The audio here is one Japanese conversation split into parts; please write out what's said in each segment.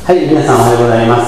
はい、皆さんおはようございます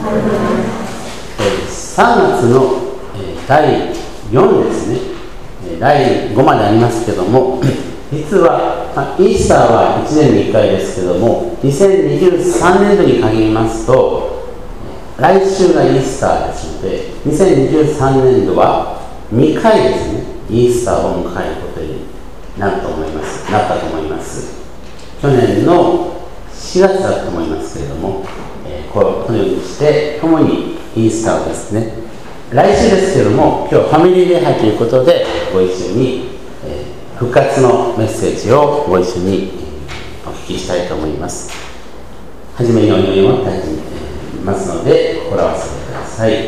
。3月の第4ですね、第5までありますけども、実はイースターは1年に1回ですけども、2023年度に限りますと、来週がイースターですので、2023年度は2回ですね、イースターを迎えることになったと思います。去年の4月だと思いますけれども、このようにして共にイースターをですね、来週ですけれども、今日ファミリー礼拝ということでご一緒に、復活のメッセージをご一緒にお聞きしたいと思います。はじめにお祈りを大事にますので心合わせてください。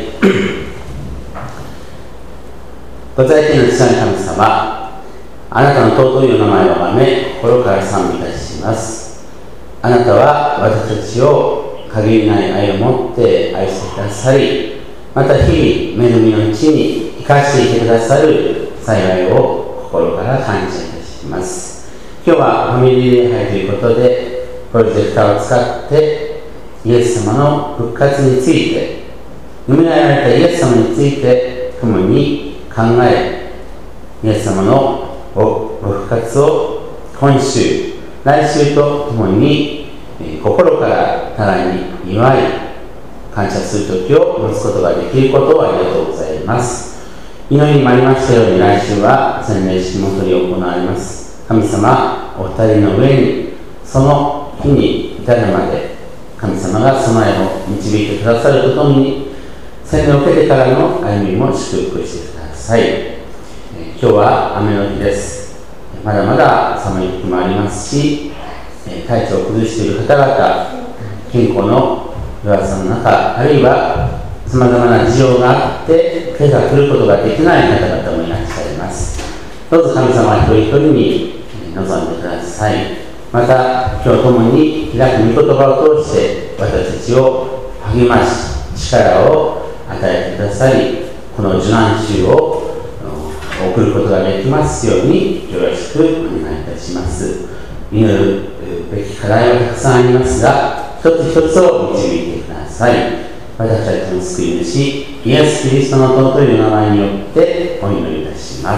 ご在天の父なる神様、あなたの尊いお名前をあがめ心から賛美いたします。あなたは私たちを限りない愛を持って愛してくださり、また日々恵みのうちに生かしていてくださる幸いを心から感謝いたします。今日はファミリー礼拝ということで、プロジェクターを使ってイエス様の復活について、蘇られたイエス様について共に考え、イエス様のご復活を今週来週とともに心から互いに祝い感謝する時を持つことができることをありがとうございます。祈りにもありましたように、来週は洗礼式も執り行われます。神様お二人の上にその日に至るまで神様が備えを導いてくださるとともに、洗礼を受けてからの歩みも祝福してください。今日は雨の日です。まだまだ寒い時もありますし、体調を崩している方々、健康の弱さの中、あるいはさまざまな事情があって手が来ることができない方々もいらっしゃいます。どうぞ神様一人一人に臨んでください。また今日ともに開く御言葉を通して私たちを励まし力を与えてくださり、この受難週を送ることができますようによろしくお願いいたします。祈るべき課題はたくさんありますが、一つ一つを導いてください。私たちの救い主イエス・キリストの尊いお名前によってお祈りいたします。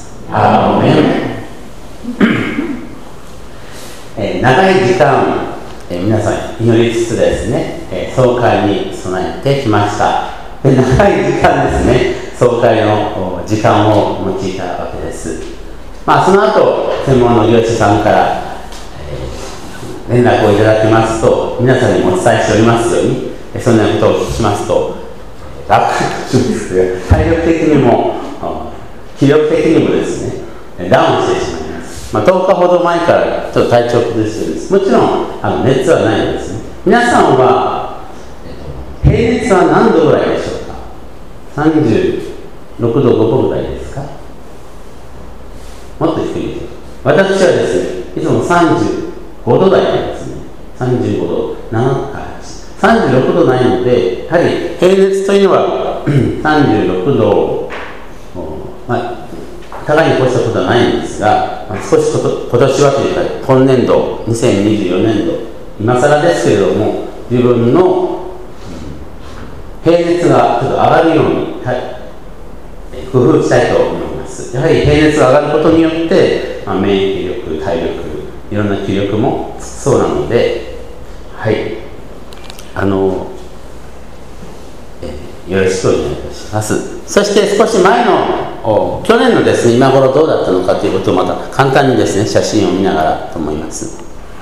アーメン。長い時間、皆さん祈りつつですね、総会に備えてきました。長い時間ですね、総会の時間を用いたわけです。その後、専門の業者さんから連絡をいただきますと、皆さんにもお伝えしておりますように、そんなことをお聞きしますと、体力的にも気力的にもですね、ダウンしてしまいます。10日ほど前からちょっと体調を崩しているんです。もちろん熱はないんですね。皆さんは、平熱は何度ぐらいでしょうか。36度5分ぐらいですか。もっと低いです。私はですね、いつも35度台なんですね。35度7か36度ないので、やはり平熱というのは36度を、高いに越したことはないんですが、少し今年はというか、今年度2024年度今更ですけれども、自分の平熱がちょっと上がるように、工夫したいと思います。やはり平熱が上がることによって、免疫力、体力、いろんな気力もつきそうなので、はい、よろしくお願いいたします。そして少し前の去年のですね、今頃どうだったのかということをまた簡単にですね、写真を見ながらと思います。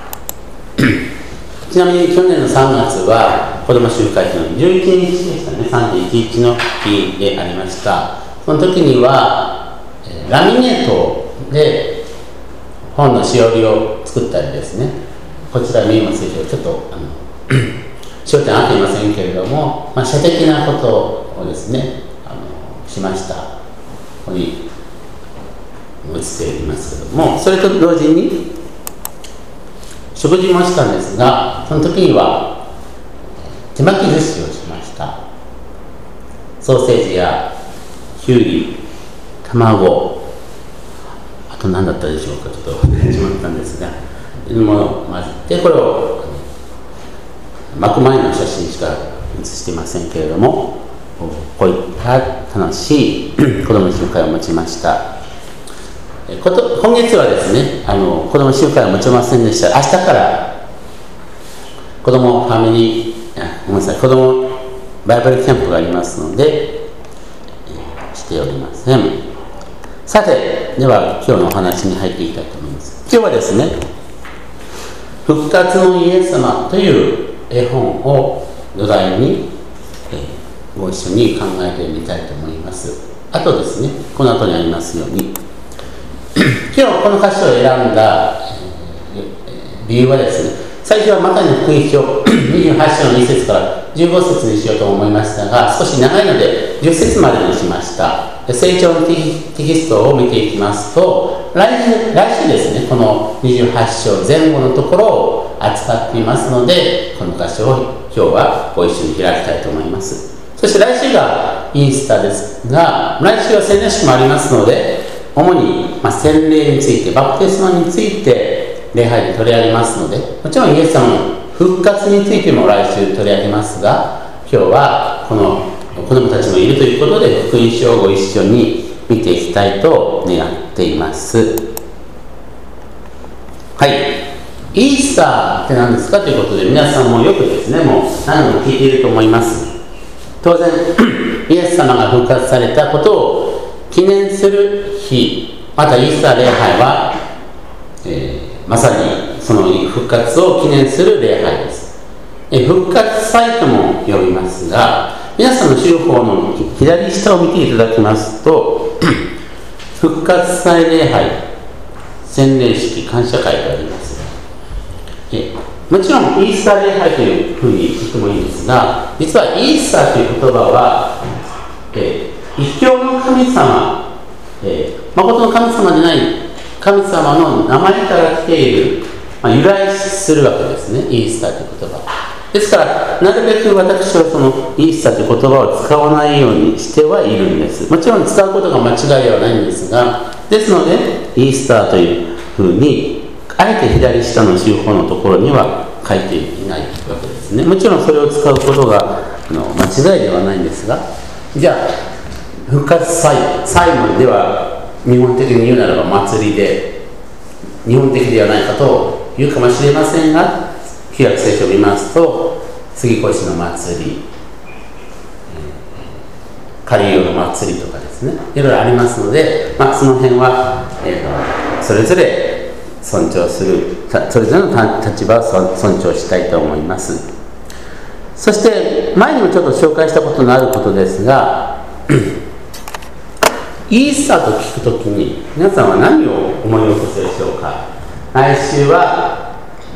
ちなみに去年の3月は子ども集会の11日でしたね。3.11の日でありました。その時にはラミネートで本のしおりを作ったりですね、こちら見えますでしょうか。ちょっと焦点合っていませんけれども、写的なことをですねしました。ここに映っていますけども、それと同時に食事もしたんですが、その時には手巻き寿司をしました。ソーセージやきゅうり、卵、あと何だったでしょうか、ちょっと忘れてしまったんですが、いろんなものを混ぜて、これを巻く前の写真しか写していませんけれども、こういった楽しい子ども集会を持ちました。今月はですね、子ども集会を持ちませんでした。明日から子どもファミリー、ごめんなさい、子どもバイブルキャンプがありますので、しておりません。さて、では今日のお話に入っていきたいと思います。今日はですね、復活のイエス様という絵本を土台に、ご一緒に考えてみたいと思います。あとですね、この後にありますように今日この箇所を選んだ、理由はですね、最初はマタイの福音書28章の2節から15節にしようと思いましたが、少し長いので10節までにしました。成長のテキストを見ていきますと、来週ですね、この28章前後のところを扱っていますので、この箇所を今日はご一緒に開きたいと思います。そして来週がイースターですが、来週は洗礼式もありますので、主に洗礼について、バプテスマについて礼拝で取り上げますので、もちろんイエス様の復活についても来週取り上げますが、今日はこの子どもたちもいるということで、福音書をご一緒に見ていきたいと願っています。はい、イースターって何ですかということで、皆さんもよくですね、もう何度も聞いていると思います。当然イエス様が復活されたことを記念する日、またイースター礼拝は、まさにその復活を記念する礼拝です。復活祭とも呼びますが、皆さんの週報の左下を見ていただきますと復活祭礼拝、洗礼式、感謝会があります。もちろんイースター礼拝というふうに言ってもいいんですが、実はイースターという言葉は、異教の神様、誠の神様でない神様の名前から来ている、由来するわけですね、イースターという言葉。ですからなるべく私はそのイースターという言葉を使わないようにしてはいるんです。もちろん使うことが間違いではないんですが、ですのでイースターというふうにあえて左下の週報のところには書いていないわけですね。もちろんそれを使うことが間違いではないんですが、じゃあ復活祭もでは日本的に言うならば祭りで、日本的ではないかと言うかもしれませんが、旧約聖書を見ますと杉越の祭り、カリオの祭りとかですね、いろいろありますので、その辺は、それぞれ尊重する、それぞれの立場を尊重したいと思います。そして前にもちょっと紹介したことのあることですがイースターと聞くときに皆さんは何を思い起こすでしょうか。来週は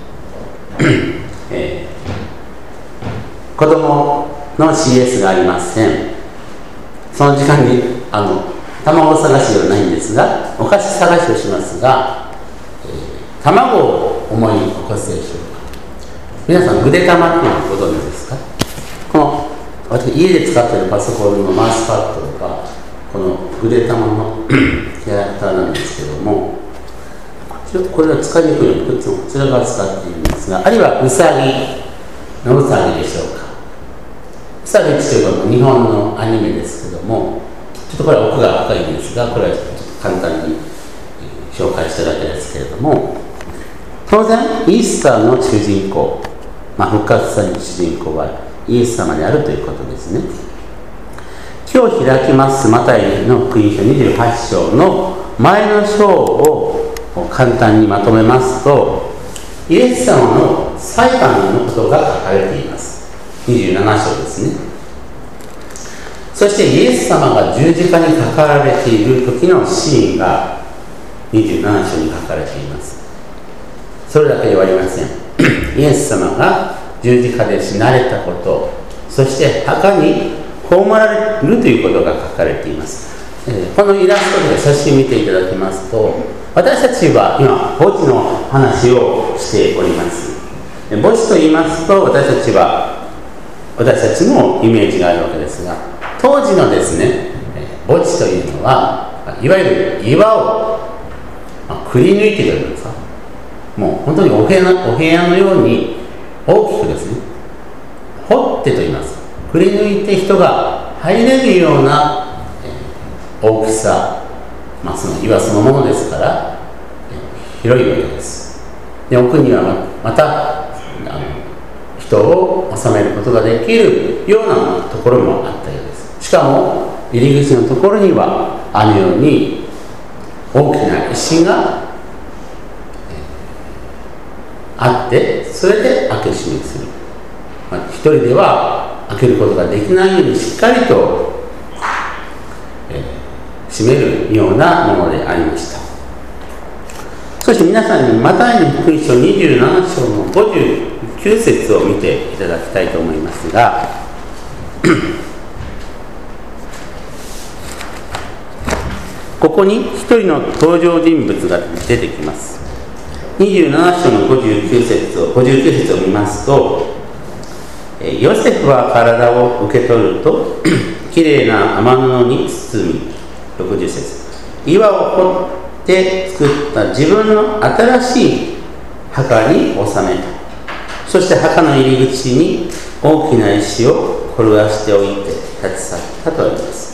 子供の CS がありません。その時間に卵探しではないんですが、お菓子探しをしますが、卵を思い起こすでしょうか。皆さんぐでたまっていうのはご存知ですか。この私家で使っているパソコンのマウスパッドとか、このぐでたまのキャラクターなんですけども、これは使いにくいのでこちら側使っているんですが、あるいはうさぎのうさぎでしょうか。うさぎというのは日本のアニメですけども、ちょっとこれは奥が深いんですが、これはちょっと簡単に紹介しただけですけれども、当然イースターの主人公、復活祭の主人公はイエス様であるということですね。今日開きますマタイの福音書28章の前の章を簡単にまとめますと、イエス様の裁判のことが書かれています。27章ですね。そしてイエス様が十字架にかかられている時のシーンが27章に書かれています。それだけではありません。イエス様が十字架で死なれたこと、そして墓に葬られるということが書かれています。このイラストで写真を見ていただきますと、私たちは今墓地の話をしております。墓地と言いますと、私たちもイメージがあるわけですが、当時のですね、墓地というのはいわゆる岩をくり抜いているんですか、もう本当にお部屋のように大きくですね、 掘ってと言います。くり抜いて人が入れるような大きさ、その岩そのものですから広いわけです。で、奥にはまた人を収めることができるようなところもあったようです。しかも入り口のところにはあのように大きな石があって、それで開け閉めする。一人では開けることができないようにしっかりと、閉めるようなものでありました。そして皆さんにマタイの福音書27章の59節を見ていただきたいと思いますがここに一人の登場人物が出てきます。27章の59節を見ますと、ヨセフは体を受け取るときれいな雨布に包み、60節、岩を掘って作った自分の新しい墓に収めた。そして墓の入り口に大きな石を転がしておいて立ち去ったとあります。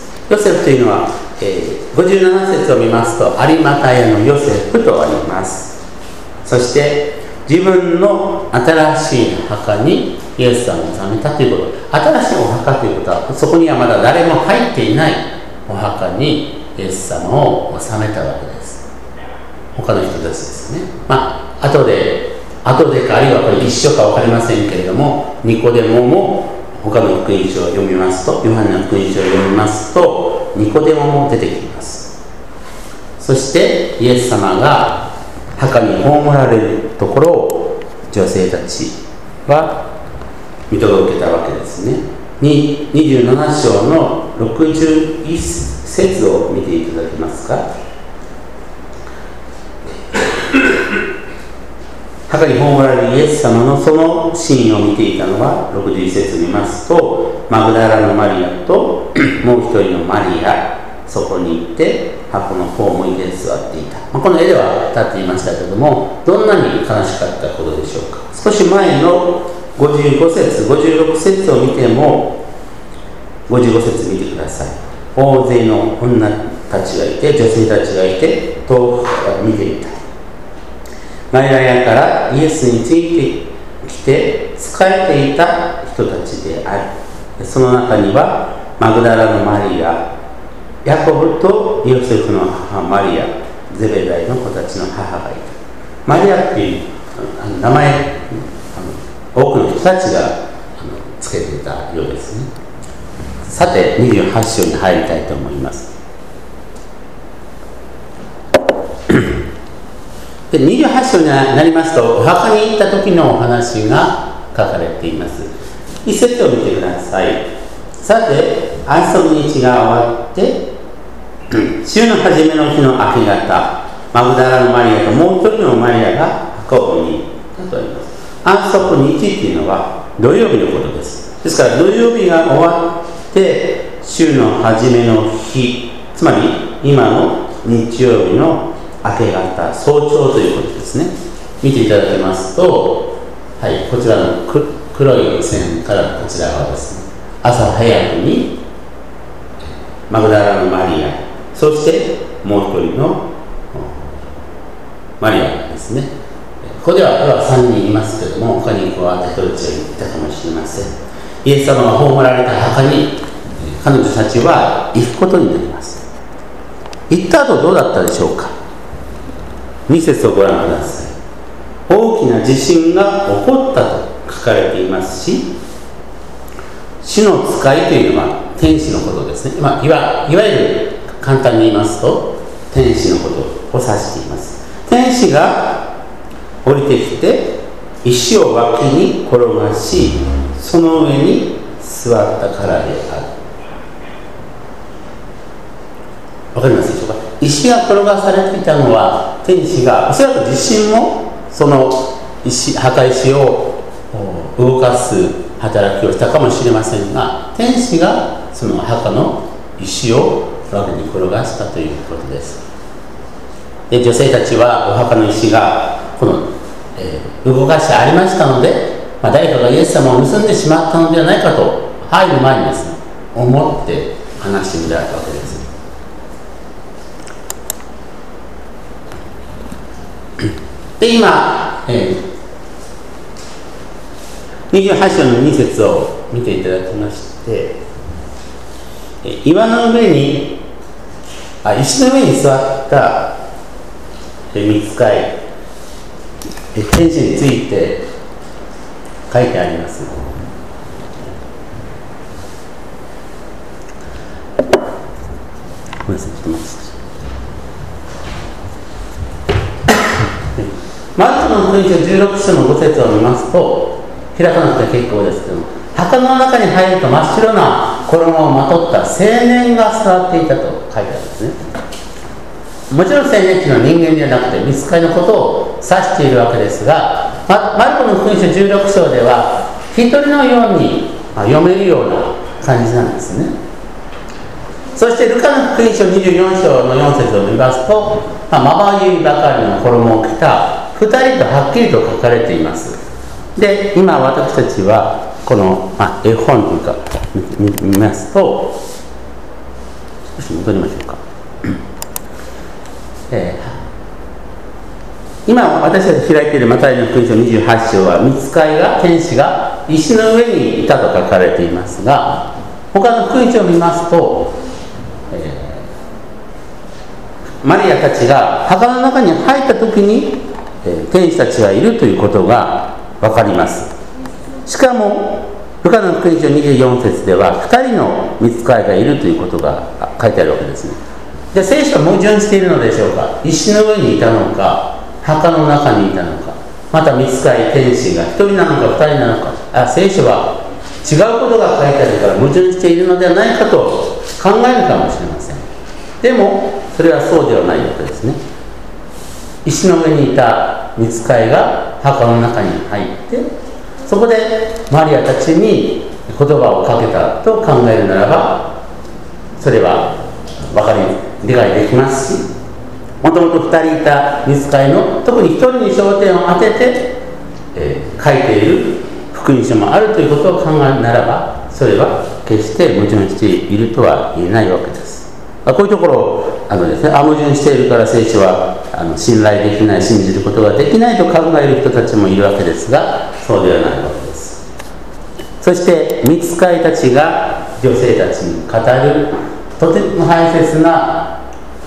ヨセフというのは、57節を見ますと有馬太のヨセフとあります。そして自分の新しい墓にイエス様を納めたということ。新しいお墓ということは、そこにはまだ誰も入っていないお墓にイエス様を納めたわけです。他の人たちですね。後でか、あるいはこれ一緒か分かりませんけれども、ニコデモも他の福音書を読みますと、ヨハネの福音書を読みますと、ニコデモも出てきます。そしてイエス様が墓に葬られるところを女性たちは見届けたわけですね。27章の61節を見ていただけますか。墓に葬られるイエス様のそのシーンを見ていたのは61節を見ますと、マグダラのマリアともう一人のマリア、そこに行って箱の方を向いて座っていた。この絵では立っていましたけれども、どんなに悲しかったことでしょうか。少し前の55節、56節を見ても、55節見てください。大勢の女たちがいて、女性たちがいて、遠くから見ていた。ガリラヤからイエスについてきて仕えていた人たちである。その中にはマグダラのマリア、ヤコブとヨセフの母マリア、ゼベダイの子たちの母がいた。マリアっていう名前、多くの人たちがつけていたようですね。さて28章に入りたいと思います。で28章になりますと、お墓に行った時のお話が書かれています。一節を見てください。さて安息日が終わって週の初めの日の明け方、マグダラのマリアともう一人のマリアが墓を見に行ったとあります。安息日っていうのは土曜日のことです。ですから土曜日が終わって週の初めの日、つまり今の日曜日の明け方、早朝ということですね。見ていただけますと、はい、こちらの黒い線からこちら側ですね。朝早くにマグダラのマリア、そしてもう一人のマリアですね。ここでは3人いますけれども、他に加わった人たちがいたかもしれません。イエス様が葬られた墓に彼女たちは行くことになります。行った後どうだったでしょうか。2節をご覧ください。大きな地震が起こったと書かれていますし、主の使いというのは天使のことですね。いわゆる簡単に言いますと天使のことを指しています。天使が降りてきて石を脇に転がし、その上に座ったからである。わかりますでしょうか。石が転がされていたのは天使が、おそらく地震もその墓石を動かす働きをしたかもしれませんが、天使がその墓の石を脇に転がしたということです。で、女性たちはお墓の石がこの動かしてありましたので、 誰かがイエス様を盗んでしまったのではないかと入る前にですね、思って話してみられたわけです。で、今、28章の2節を見ていただきまして、岩の上に石の上に座った御使い、天使について書いてあります。ごめんなさい、ちょっと待ってください。マルコの福音書16章の5節を見ますと、開かなくて結構ですけども、墓の中に入ると真っ白な衣をまとった青年が座っていたと書いてあるんですね。もちろん青年というのは人間ではなくて御使いのことを指しているわけですが、マルコの福音書16章では一人のように読めるような感じなんですね。そしてルカの福音書24章の4節を見ますと、まばゆいばかりの衣を着た2人とはっきりと書かれています。で、今私たちはこの、絵本というか 見ますと、少し戻りましょうか。今私たち開いているマタイの福音書28章は、御使いが、天使が石の上にいたと書かれていますが、他の福音書を見ますと、マリアたちが墓の中に入った時に、天使たちがいるということが分かります。しかもルカの福音書24節では2人の御使いがいるということが書いてあるわけですね。で、聖書は矛盾しているのでしょうか。石の上にいたのか、墓の中にいたのか、また御使い天使が1人なのか2人なのか、聖書は違うことが書いてあるから矛盾しているのではないかと考えるかもしれません。でもそれはそうではないわけですね。石の上にいた御使いが墓の中に入って、そこでマリアたちに言葉をかけたと考えるならば、それは理解できますし、もともと2人いた御使いの特に1人に焦点を当てて、書いている福音書もあるということを考えるならば、それは決して矛盾しているとは言えないわけです。こういうところをですね、矛盾しているから聖書は信頼できない、信じることができないと考える人たちもいるわけですが、そうではないわけです。そして御使いたちが女性たちに語るとても大切な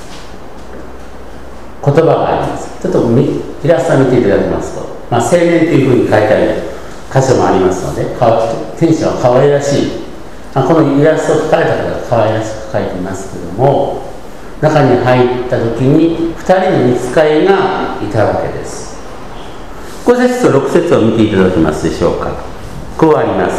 言葉があります。ちょっとイラストを見ていただきますと、青年というふうに書いてある箇所もありますので、天使は可愛らしい、このイラストを描かれた方が可愛らしく描いていますけれども、中に入った時に2人の御使いがいたわけです。5節と6節を見ていただけますでしょうか。こうあります。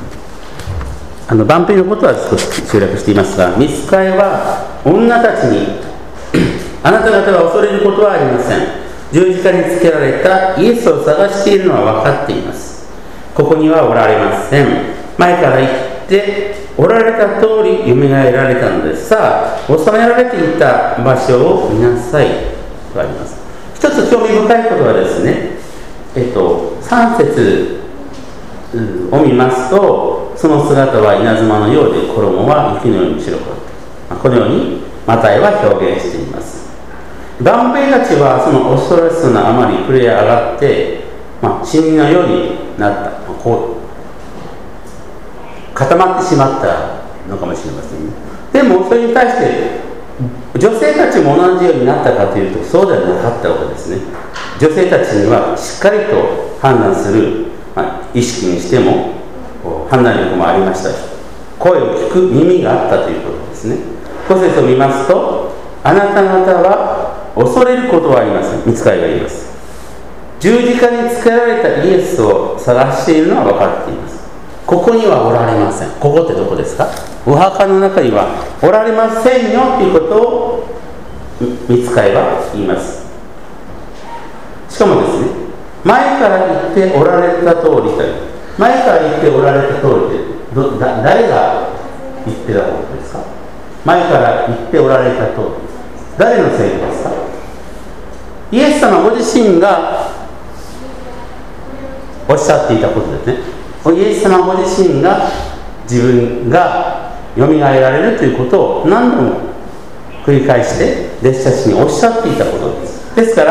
万兵のことは少し省略していますが、御使いは女たちにあなた方が恐れることはありません。十字架につけられたイエスを探しているのは分かっています。ここにはおられません。前から言っておられた通りよみがえられたのです。さあ、収められていた場所を見なさいとあります。一つ興味深いことはですね、3節を見ますと、その姿は稲妻のようで、衣は雪のように白く、このようにマタイは表現しています。万兵たちはその恐ろしさのあまり震え上がって、死人のようになった、固まってしまったのかもしれませんね。でもそれに対して女性たちも同じようになったかというと、そうではなかったわけですね。女性たちにはしっかりと判断する、意識にしても判断力もありましたし、声を聞く耳があったということですね。5節を見ますと、あなた方は恐れることはありません。御使いが言います。十字架につけられたイエスを探しているのは分かっています。ここにはおられません。ここってどこですか？お墓の中にはおられませんよということを御使いは言います。しかもですね、前から言っておられた通りという、前から言っておられた通りって誰が言ってたことですか？前から言っておられた通り、誰のせいですか？イエス様ご自身がおっしゃっていたことですね。イエス様ご自身が自分がよみがえられるということを何度も繰り返して弟子たちにおっしゃっていたことです。ですから、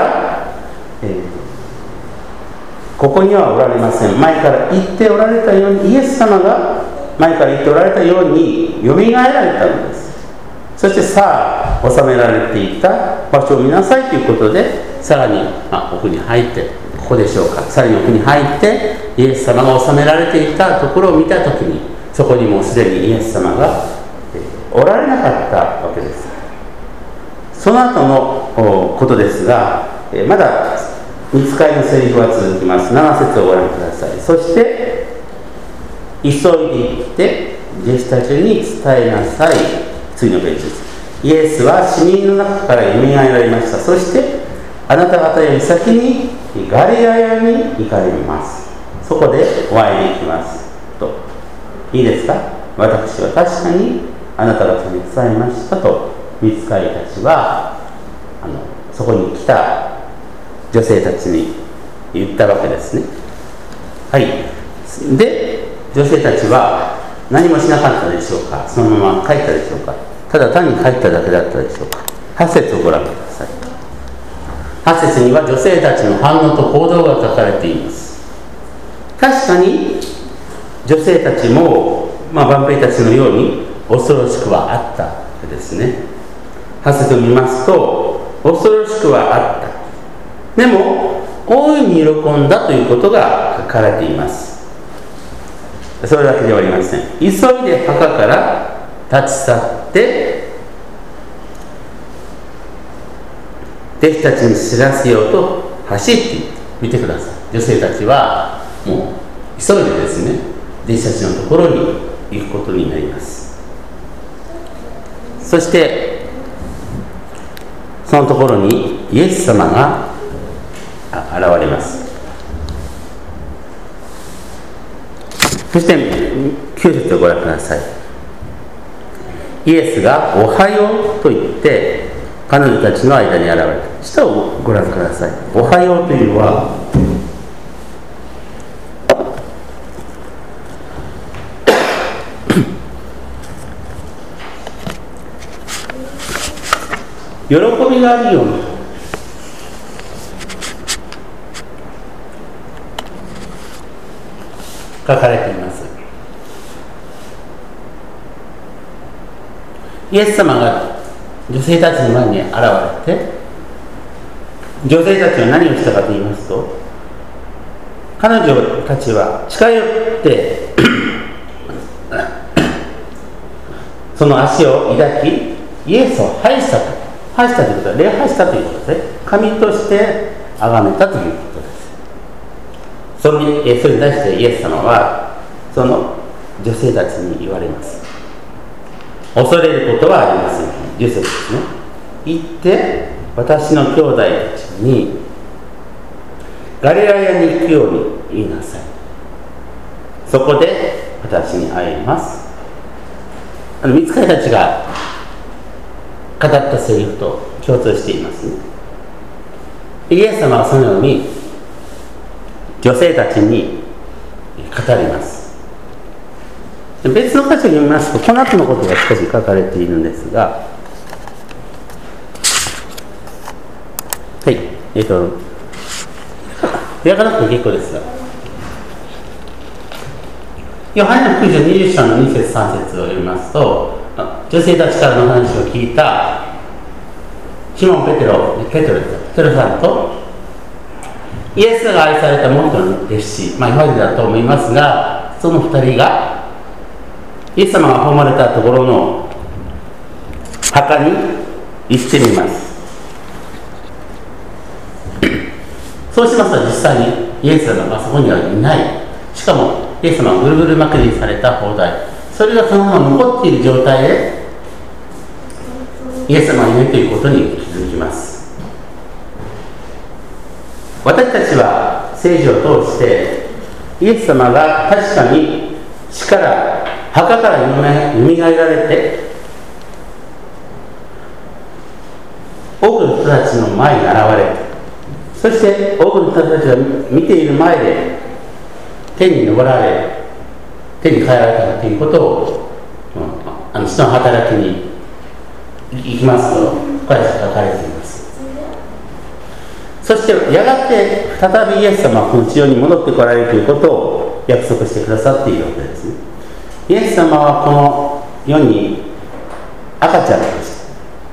ここにはおられません。前から言っておられたように、イエス様が前から言っておられたようによみがえられたのです。そしてさあ収められていた場所を見なさいということで、さらに、奥に入って、ここでしょうか、さらに奥に入ってイエス様が収められていたところを見たときに、そこにもうすでにイエス様がおられなかったわけです。その後のことですが、まだ御使いのセリフは続きます。7節をご覧ください。そして急いで行って弟子たちに伝えなさい。次のページです。イエスは死人の中からよみがえられました。そしてあなた方より先にガリラヤに行かれます。そこでお会いできますと。いいですか。私は確かにあなた方に伝えましたと御使いたちはそこに来た女性たちに言ったわけですね。はい。で、女性たちは何もしなかったでしょうか。そのまま帰ったでしょうか。ただ単に帰っただけだったでしょうか。8節をご覧ください。8節には女性たちの反応と行動が書かれています。確かに女性たちも、万兵たちのように恐ろしくはあったわけですね。8節を見ますと、恐ろしくはあった。でも大いに喜んだということが書かれています。それだけではありません。急いで墓から立ち去って弟子たちに知らせようと走っていって、見てください。女性たちはもう急いでですね、弟子たちのところに行くことになります。そしてそのところにイエス様が現れます。そして9節をご覧ください。イエスがおはようと言って彼女たちの間に現れた。下をご覧ください。おはようというのは喜びがあるように書かれています。イエス様が女性たちの前に現れて、女性たちは何をしたかと言いますと、彼女たちは近寄ってその足を抱き、イエスを拝したと。拝したということは礼拝したということですね。神として崇めたということです。それに対してイエス様はその女性たちに言われます。恐れることはありません。10節ですね。行って私の兄弟たちにガリラヤに行くように言いなさい。そこで私に会います。御使いたちが語ったセリフと共通していますね。イエス様はそのように女性たちに語ります。別の箇所を読みますと、この後のことが少し書かれているんですが、はい、開かなくて結構ですが、ヨハネの福音書20章の2節3節を読みますと、女性たちからの話を聞いたシモン・ペテロさんとイエスが愛されたもう一人の弟子、ヨハネだと思いますが、その2人がイエス様が葬られたところの墓に行ってみます。そうしますと実際にイエス様がそこにはいない。しかもイエス様がぐるぐる巻きにされた包帯、それがそのまま残っている状態でイエス様がいないということに気づきます。私たちは聖書を通してイエス様が確かに墓からよみがえられて多くの人たちの前に現れて、そして多くの人たちが見ている前で天に昇られ、天に帰られたということを、使徒の働きに行きますと、ここに書かれています。そしてやがて再びイエス様はこの地上に戻ってこられるということを約束してくださっているわけですね。イエス様はこの世に赤ちゃんとして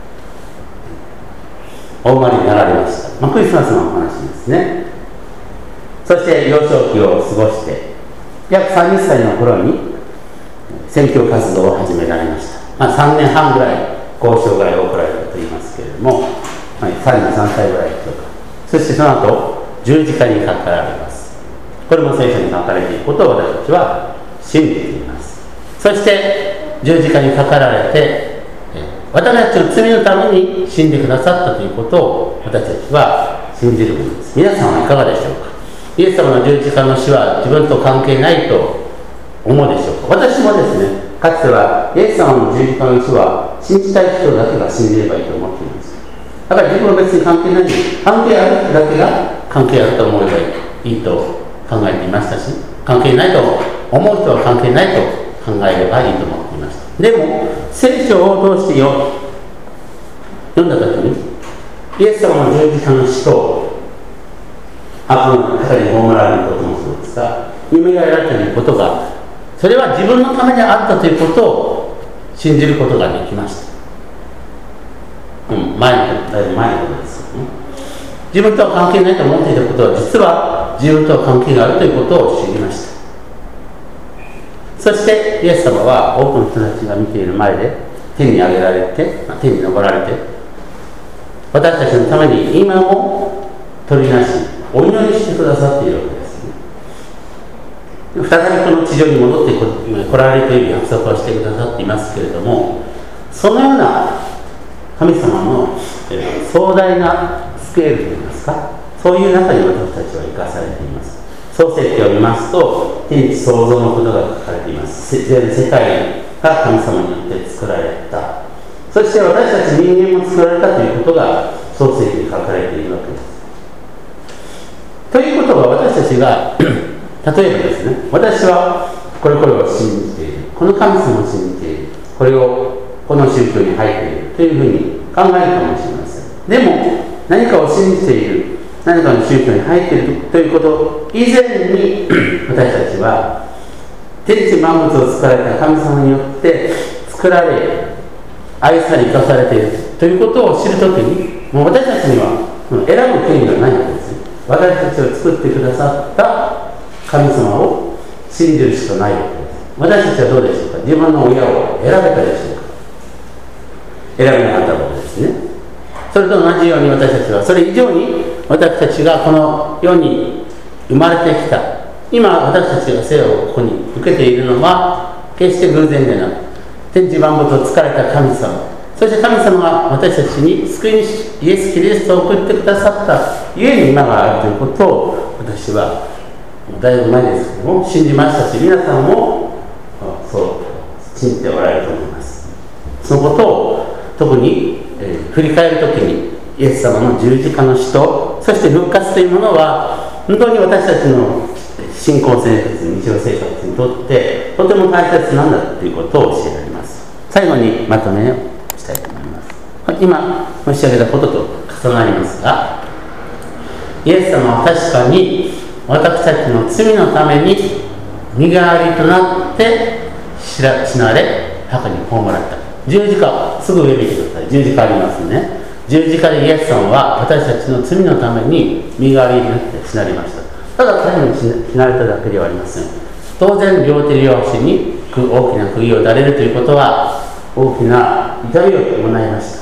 お生まれになられました。クリスマスのお話ですね。そして幼少期を過ごして約30歳の頃に宣教活動を始められました。3年半ぐらい交渉が行われたと言いますけれども、33歳ぐらいとか、そしてその後十字架にかかられます。これも聖書に書かれていることを私たちは信じています。そして十字架にかかられて私たちの罪のために死んでくださったということを私たちは信じるものです。皆さんはいかがでしょうか。イエス様の十字架の死は自分と関係ないと思うでしょうか。私もですね、かつてはイエス様の十字架の死は信じたい人だけが信じればいいと思っています。だから自分は別に関係ない、関係ある人だけが関係あると思えばいいと考えていましたし、関係ないと思う人は関係ないと考えればいいと思っていました。でも聖書を通して読んだ時にイエス様の十字架の死と悪の方に葬られることもそうですが、夢がられたということが、それは自分のためであったということを信じることができました。だいぶ前のことですよね。自分とは関係ないと思っていたことは、実は自分とは関係があるということを知りました。そしてイエス様は多くの人たちが見ている前で天に上げられて、天に昇られて、私たちのために今も取りなしお祈りしてくださっているわけですね。再びこの地上に戻って来られるという約束をしてくださっていますけれども、そのような神様の壮大なスケールといいますか、そういう中に私たちは生かされています。創世記を見ますと、天地創造のことが書かれています。全世界が神様によって作られた。そして私たち人間も作られたということが創世記に書かれているわけです。ということは、私たちが例えばですね、私はこれを信じている、この神様を信じている、この宗教に入っているというふうに考えるかもしれません。でも何かを信じている、何かの宗教に入っているということ以前に私たちは天地万物を作られた神様によって作られ、愛され生かされているということを知るときに、もう私たちには選ぶ権利がないわけです。私たちを作ってくださった神様を信じるしかないわけです。私たちはどうでしょうか。自分の親を選べたでしょうか。選べなかったわけですね。それと同じように私たちは、それ以上に私たちがこの世に生まれてきた、今私たちが生をここに受けているのは決して偶然でなく、天地万物を作られた神様、そして神様が私たちに救い主イエス・キリストを送ってくださったゆえに今があるということを、私はだいぶ前ですけども信じましたし、皆さんもそう信じておられると思います。そのことを特に、振り返るときにイエス様の十字架の死と、そして復活というものは本当に私たちの信仰生活、日常生活にとってとても大切なんだということを教えられます。最後にまとめをしたいと思います。今申し上げたことと重なりますが、イエス様は確かに私たちの罪のために身代わりとなって死なれ、墓に葬られた。十字架、すぐ上見てください。十字架ありますね。十字架でイエス様は私たちの罪のために身代わりになって死なれました。ただ単に死なれただけではありません。当然両手両足に大きな釘を打たれるということは大きな痛みを伴いました。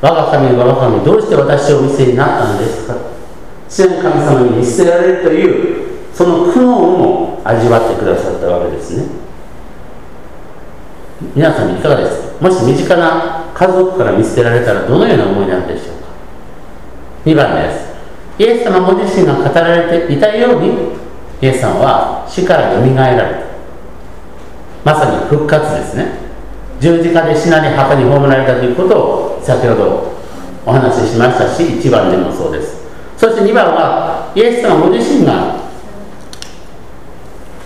我が神、我が神、どうして私をお見せになったのですか。父なる神様に見捨てられるというその苦悩も味わってくださったわけですね。皆さんいかがですか。もし身近な家族から見捨てられたらどのような思いになるでしょうか。2番です。イエス様ご自身が語られていたように、イエス様は死からよみがえられた。まさに復活ですね。十字架で死なれ墓に葬られたということを先ほどお話ししましたし、1番でもそうです。そして2番はイエス様ご自身が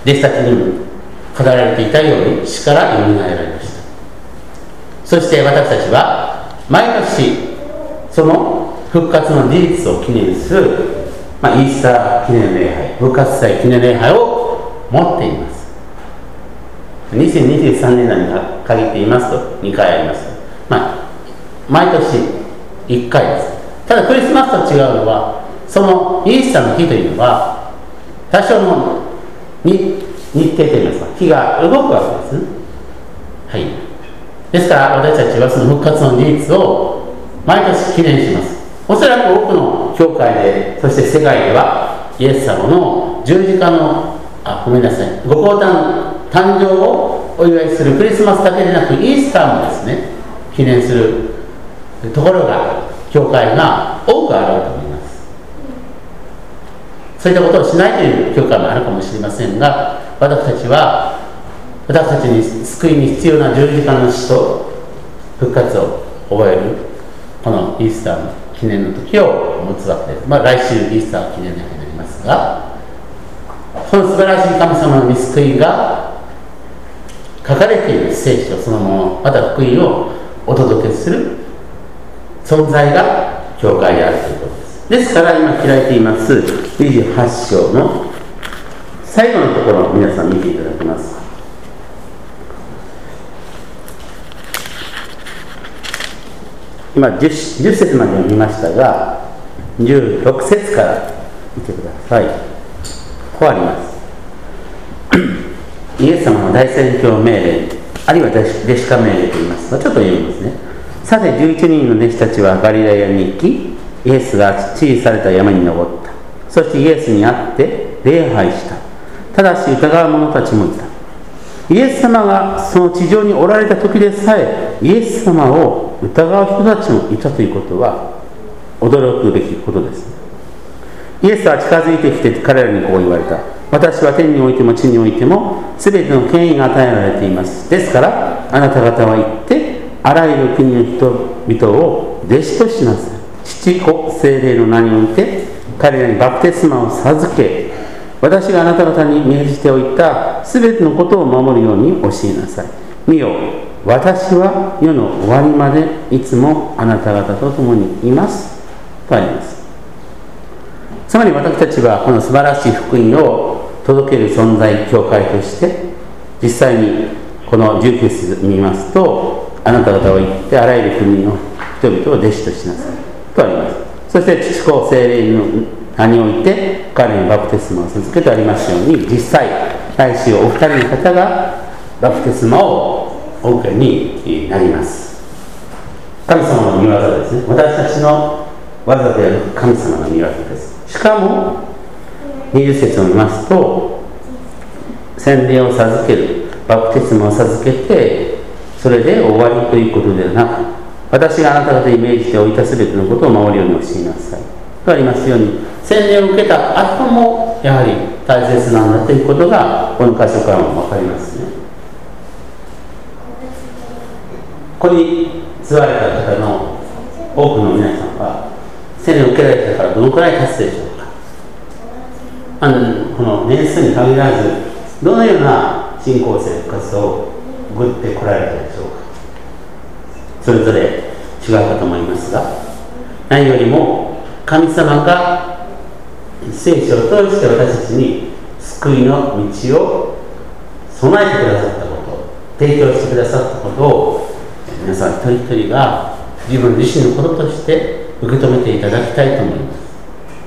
弟子たちにも語られていたように死からよみがえられました。そして私たちは毎年その復活の事実を記念する、イースター記念礼拝、復活祭記念礼拝を持っています。2023年代に限って言いますと2回あります。毎年1回です。ただクリスマスと違うのは、そのイースターの日というのは多少の日程といいますか、日が動くわけですね。はい。ですから私たちはその復活の事実を毎年記念します。おそらく多くの教会で、そして世界ではイエス様の十字架のご降誕誕生をお祝いするクリスマスだけでなく、イースターもですね記念するところが、教会が多くあると思います。そういったことをしないという教会もあるかもしれませんが、私たちに救いに必要な十字架の死と復活を覚えるこのイースターの記念の時を持つわけです。来週イースター記念の日になりますが、その素晴らしい神様の御救いが書かれている聖書そのもの、また福音をお届けする存在が教会であるということです。ですから今開いています28章の最後のところを皆さん見ていただけますか。今 10節まで読みましたが、16節から見てください。こうあります。イエス様の大宣教命令、あるいは弟子化命令と言いますが、ちょっと読みますね。さて11人の弟子たちはガリラヤに行き、イエスが指示された山に登った。そしてイエスに会って礼拝した。ただし疑う者たちもいた。イエス様がその地上におられた時でさえ、イエス様を疑う人たちもいたということは驚くべきことです。イエスは近づいてきて彼らにこう言われた。私は天においても地においても全ての権威が与えられています。ですからあなた方は行ってあらゆる国の人々を弟子としなさい。父子聖霊の名において彼らにバプテスマを授け、私があなた方に命じておいた全てのことを守るように教えなさい。見よ、私は世の終わりまでいつもあなた方と共にいますとあります。つまり私たちはこの素晴らしい福音を届ける存在、教会として実際にこの19節見ますと、あなた方は行ってあらゆる国の人々を弟子としなさいとあります。そして父子聖霊の名において彼にバプテスマを授けてありますように、実際来週お二人の方がバプテスマをお受けになります。神様の御業ですね。私たちの技である神様の御業です。しかも20節を見ますと、洗礼を授ける、バプテスマを授けてそれで終わりということではなく、私があなた方に命じておいた全てのことを守るように教えなさいとありますように、洗礼を受けた後もやはり大切なんだということがこの箇所からも分かりますね。ここに座られた方の多くの皆さんは洗礼を受けられてからどのくらい経つでしょうか。この年数に限らず、どのような信仰生活を送ってこられたでしょうか。それぞれ違うかと思いますが、何よりも神様が聖書を通して私たちに救いの道を備えてくださったこと、提供してくださったことを皆さん一人一人が自分自身のこととして受け止めていただきたいと思います。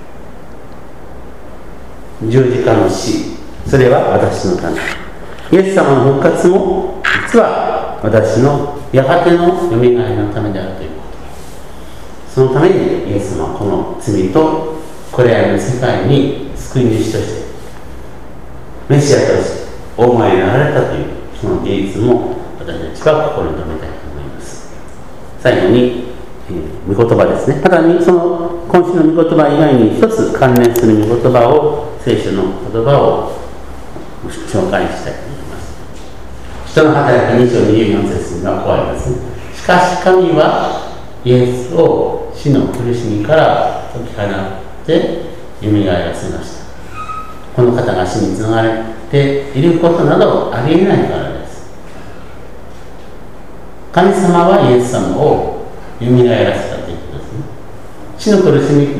十字架の死、それは私のため、イエス様の復活も実は私のやがてのよみがえりのためであるということ、そのためにイエス様はこの罪とこれらの世界に救い主としてメシアとしてお生まれになられたというその事実も私たちは心に留めたいと思います。最後に御言葉ですね。ただその今週の御言葉以外に一つ関連する御言葉を、聖書の言葉を紹介したいと思います。人の働き2章24節がこうありますね。しかし神はイエスを死の苦しみから解き放ってよみがえらせました。この方が死につながれっていることなどありえないからです。神様はイエス様を蘇らせたということですね。死の苦しみ、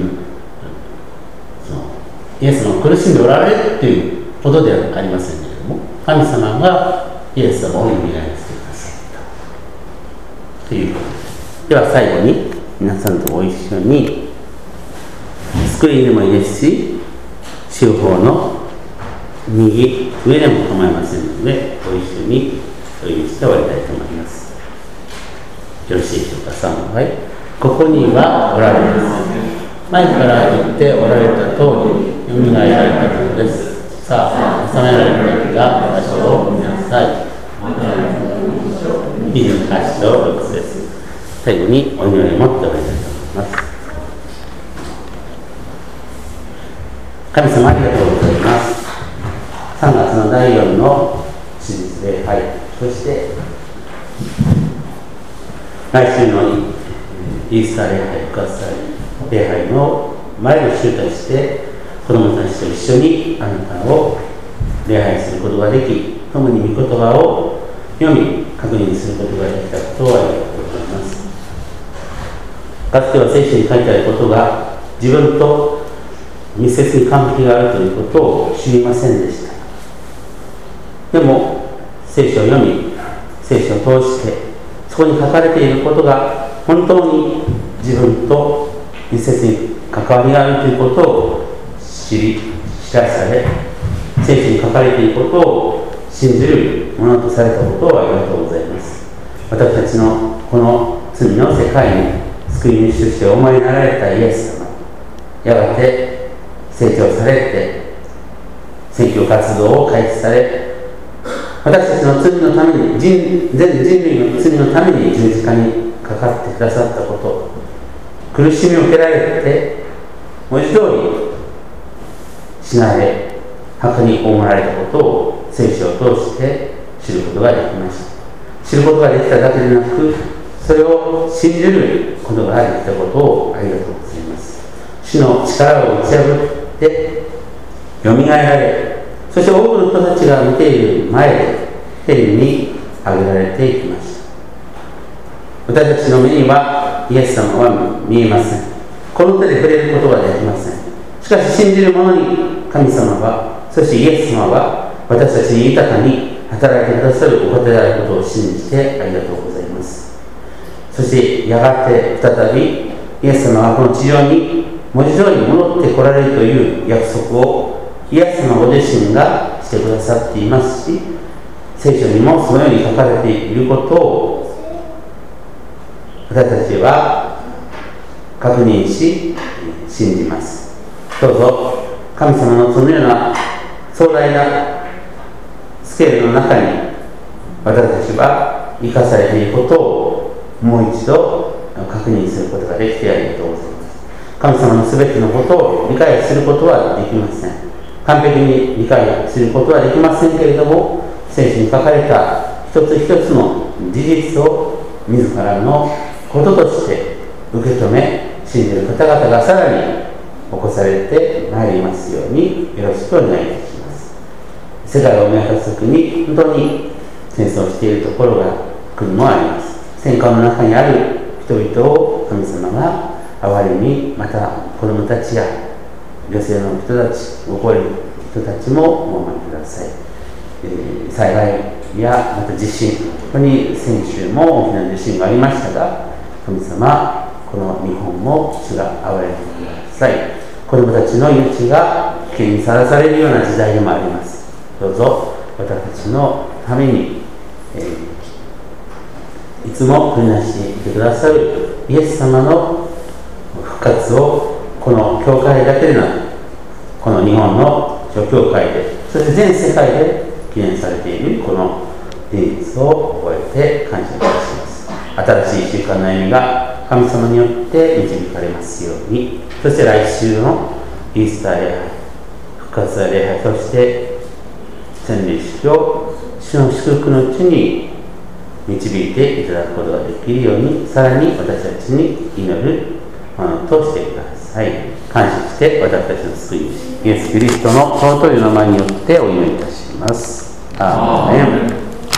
イエス様が苦しんでおられるということではありませんけれども、神様がイエス様を蘇らせてくださったということです。では最後に皆さんとご一緒にスクリーンでもいいですし、週報の右上でも構いませんので、ご一緒にお読みして終わりたいと思います。よろしいでしょうか。3はい。ここにはおられます。前から言っておられた通り、よみがえられたことです。さあ、収められた時が場所を見なさい。28章6です。最後にお祈りを持って終わりたいと思います。神様ありがとうございます。3月の第4の手術礼拝、そして来週のイースター礼拝、復活礼拝の前の週として子どもたちと一緒にあなたを礼拝することができ、共に御言葉を読み確認することができたことをありがとうございます。かつては聖書に書いてあることが自分と密接に関係があるということを知りませんでした。でも聖書を読み、聖書を通してそこに書かれていることが本当に自分と密接に関わりがあるということを知らされ、聖書に書かれていることを信じるものとされたことをありがとうございます。私たちのこの罪の世界に救い主としてお生まれになられたイエス様、やがて成長されて宣教活動を開始され、私たちの罪のために、全人類の罪のために十字架にかかってくださったこと、苦しみを受けられて文字通り死なれ墓に葬られたことを聖書を通して知ることができました。知ることができただけでなく、それを信じることができたことをありがとうございます。死の力を打ち破ってよみがえられ、そして多くの人たちが見ている前で天に上げられていきました。私たちの目にはイエス様は見えません。この手で触れることができません。しかし信じる者に神様は、そしてイエス様は私たちに豊かに働いてくださるお方であることを信じてありがとうございます。そしてやがて再びイエス様はこの地上に文字通り戻ってこられるという約束をイエス様ご自身がしてくださっていますし、聖書にもそのように書かれていることを私たちは確認し信じます。どうぞ神様のそのような壮大なスケールの中に私たちは生かされていることをもう一度確認することができてありがとうございます。神様のすべてのことを理解することはできません。完璧に理解することはできませんけれども、聖書に書かれた一つ一つの事実を自らのこととして受け止め信じる方々がさらに起こされてまいりますようによろしくお願いいたします。世界を見渡すときに本当に戦争しているところが国もあります。戦火の中にある人々を神様が憐れみ、また子供たちや女性の人たち、ご高齢の人たちもお守りください。災害やまた地震、本当に先週も大きな地震がありましたが、神様、この日本も主が憐れんでください。子供たちの命が危険にさらされるような時代でもあります。どうぞ私たちのために、いつも繰り出していてくださるイエス様の復活をこの教会だけでなく、この日本の諸教会で、そして全世界で記念されているこの現実を覚えて感謝いたします。新しい習慣の歩みが神様によって導かれますように。そして来週のイースター礼拝、復活礼拝、そして洗礼式を主の祝福のうちに導いていただくことができるように、さらに私たちに祈るものとしてください。感謝して私たちの救い主イエス・キリストの尊い名前によってお祈りいたします。 ます。アーメン。